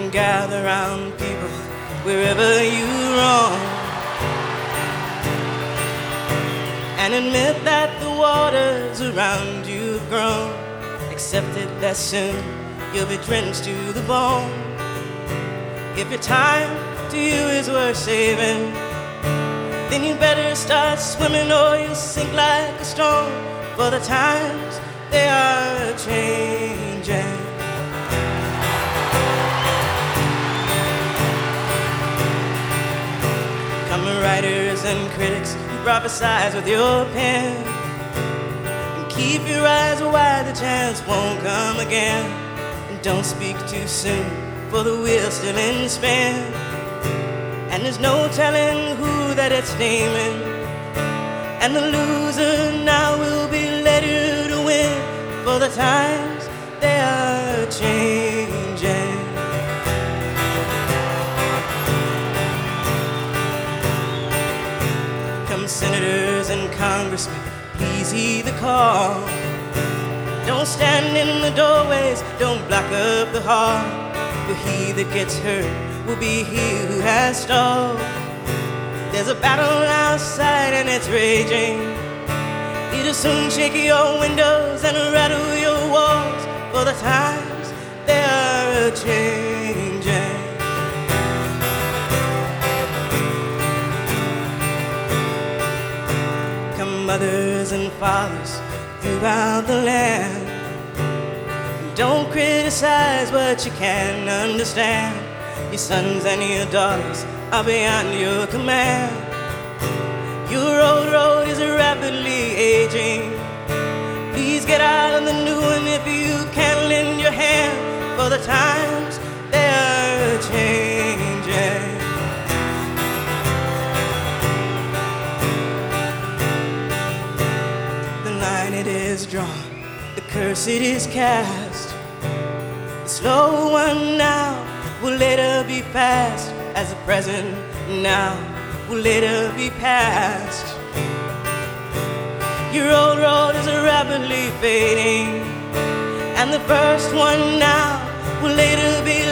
gather round people wherever you roam, and admit that the waters around you have grown. Accept it that soon you'll be drenched to the bone. If your time to you is worth saving, then you better start swimming or you'll sink like a stone. For the times, they are changing. Come writers and critics, you prophesize with your pen, and keep your eyes wide, the chance won't come again. And don't speak too soon, for the wheel's still in spin, and there's no telling who that it's naming. And the loser now will be later to win, for the times, they are changing. Come senators and congressmen, please heed the call. Don't stand in the doorways, don't block up the hall, for he that gets hurt will be he who has stalled. There's a battle outside and it's raging. It'll soon shake your windows and rattle your walls, for the times, they are changing. Come mothers and fathers throughout the land, don't criticize what you can't understand. Your sons and your daughters are beyond your command. Your old road is rapidly aging. Please get out on the new one if you can lend your hand, for the times, they are changing. The line it is drawn, the curse it is cast. The slow one now will later be past, as the present now will later be past. Your old road is rapidly fading, and the first one now will later be